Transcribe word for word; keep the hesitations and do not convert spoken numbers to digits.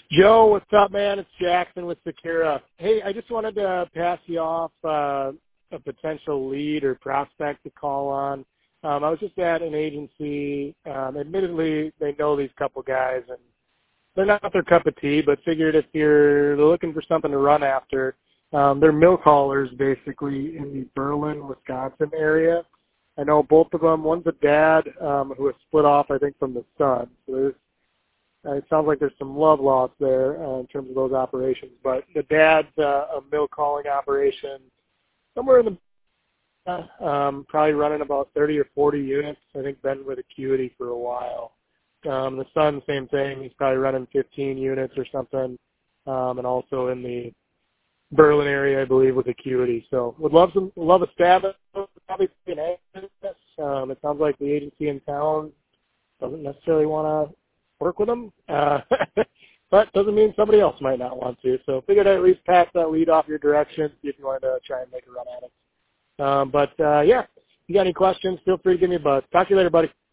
Joe, what's up, man? It's Jackson with Secura. Hey, I just wanted to pass you off uh, a potential lead or prospect to call on. Um, I was just at an agency. Um, admittedly, they know these couple guys, and they're not their cup of tea, but figured if you're looking for something to run after, um, they're milk haulers basically in the Berlin, Wisconsin area. I know both of them. One's a dad um, who was split off, I think, from the son. So there's Uh, it sounds like there's some love lost there uh, in terms of those operations. But the dad's uh, a milk hauling operation somewhere in the uh, um, probably running about thirty or forty units. I think been with Acuity for a while. Um, the son, same thing. He's probably running fifteen units or something, um, and also in the Berlin area, I believe, with Acuity. So would love some love a stab at it. Probably an access. Um, it sounds like the agency in town doesn't necessarily want to work with them, uh, but doesn't mean somebody else might not want to. So figured I'd at least pass that lead off your direction, see if you wanted to try and make a run at it. Um, but, uh, yeah, if you got any questions, feel free to give me a buzz. Talk to you later, buddy.